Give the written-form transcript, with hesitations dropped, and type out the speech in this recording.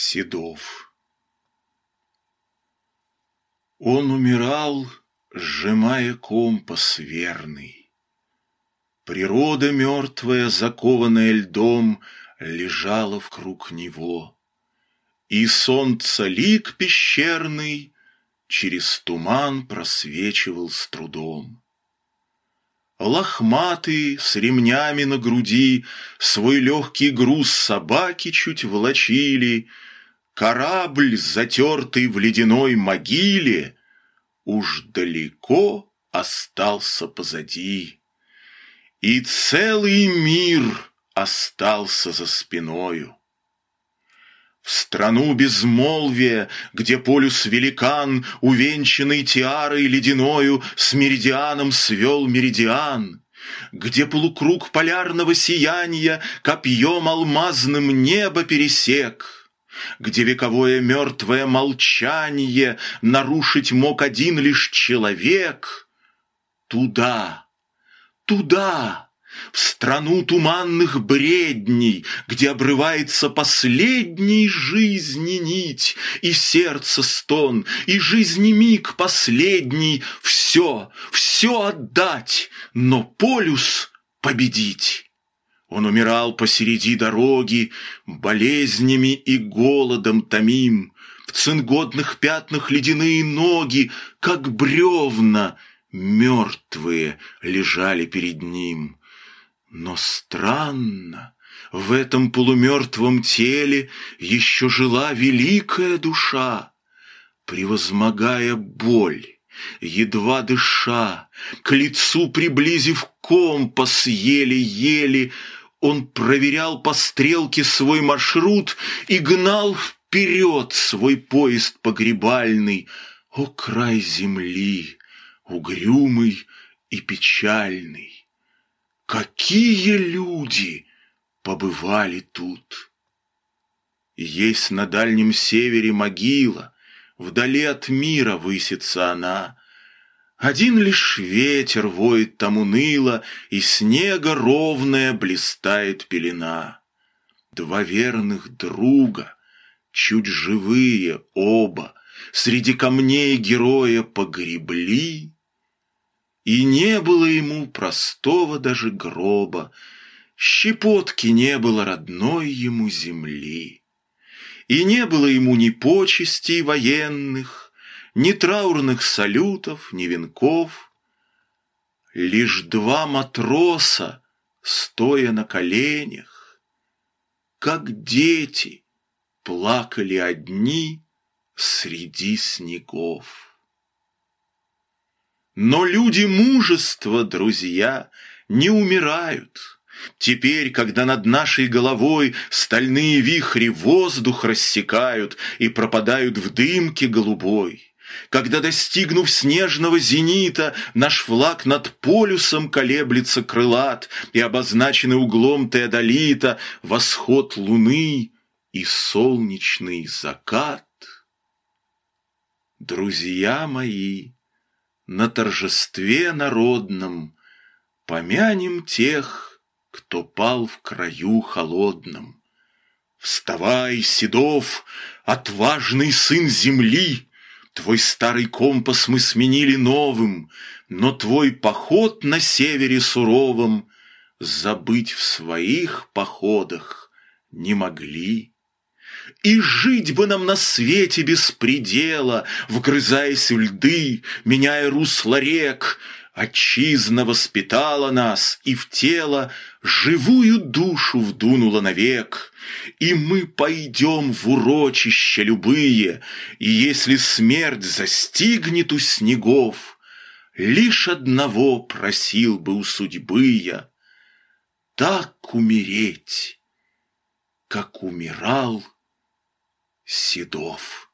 Седов. Он умирал, сжимая компас верный. Природа мертвая, закованная льдом, лежала вкруг него. И солнца лик пещерный через туман просвечивал с трудом. Лохматые, с ремнями на груди, свой легкий груз собаки чуть волочили. Корабль, затертый в ледяной могиле, уж далеко остался позади. И целый мир остался за спиною. В страну безмолвия, где полюс-великан, увенчанный тиарой ледяною, с меридианом свел меридиан, где полукруг полярного сияния копьем алмазным небо пересек, где вековое мертвое молчание нарушить мог один лишь человек, туда, в страну туманных бредней, где обрывается последней жизни нить, и сердце стон, и жизни миг последний, все отдать, но полюс победить. Он умирал посреди дороги, болезнями и голодом томим, в цингодных пятнах ледяные ноги, как бревна, мертвые лежали перед ним. Но странно, в этом полумертвом теле еще жила великая душа, превозмогая боль, едва дыша, к лицу приблизив компас еле-еле, он проверял по стрелке свой маршрут и гнал вперед свой поезд погребальный. О, край земли, угрюмый и печальный! Какие люди побывали тут! Есть на дальнем севере могила, вдали от мира высится она. Один лишь ветер воет там уныло, и снега ровная блистает пелена. Два верных друга, чуть живые оба, среди камней героя погребли, и не было ему простого даже гроба, щепотки не было родной ему земли. И не было ему ни почестей военных, ни траурных салютов, ни венков. Лишь два матроса, стоя на коленях, как дети, плакали одни среди снегов. Но люди мужества, друзья, не умирают. Теперь, когда над нашей головой стальные вихри воздух рассекают и пропадают в дымке голубой, когда, достигнув снежного зенита, наш флаг над полюсом колеблется крылат и обозначенный углом теодолита восход луны и солнечный закат, друзья мои, на торжестве народном помянем тех, кто пал в краю холодном. Вставай, Седов, отважный сын земли! Твой старый компас мы сменили новым, но твой поход на севере суровом забыть в своих походах не могли. И жить бы нам на свете без предела, вгрызаясь в льды, меняя русло рек. Отчизна воспитала нас, и в тело живую душу вдунула навек. И мы пойдем в урочища любые, и если смерть застигнет у снегов, лишь одного просил бы у судьбы я: так умереть, как умирал Седов.